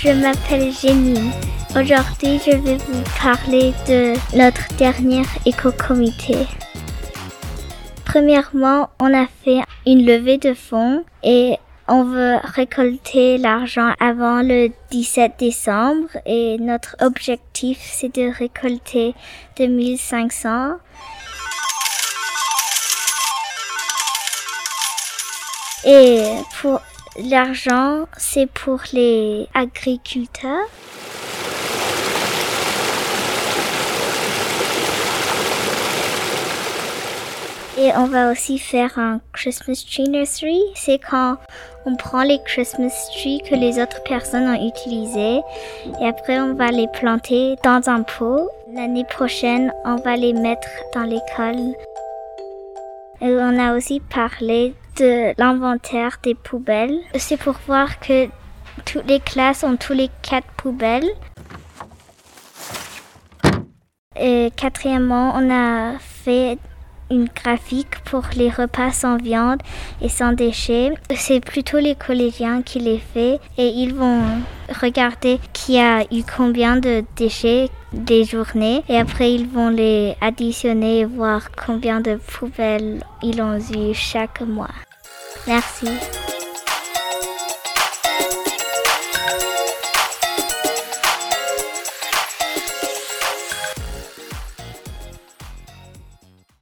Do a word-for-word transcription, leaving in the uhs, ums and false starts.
je m'appelle Jenny. Aujourd'hui, je vais vous parler de notre dernier éco-comité. Premièrement, on a fait une levée de fonds et on veut récolter l'argent avant le dix-sept décembre et notre objectif, c'est de récolter deux mille cinq cents. Et pour l'argent, c'est pour les agriculteurs. Et on va aussi faire un Christmas Tree Nursery. C'est quand on prend les Christmas trees que les autres personnes ont utilisés et après on va les planter dans un pot. L'année prochaine, on va les mettre dans l'école. Et on a aussi parlé de l'inventaire des poubelles. C'est pour voir que toutes les classes ont tous les quatre poubelles. Et quatrièmement, on a fait une graphique pour les repas sans viande et sans déchets. C'est plutôt les collégiens qui les font et ils vont regarder qui a eu combien de déchets des journées et après ils vont les additionner et voir combien de poubelles ils ont eu chaque mois. Merci.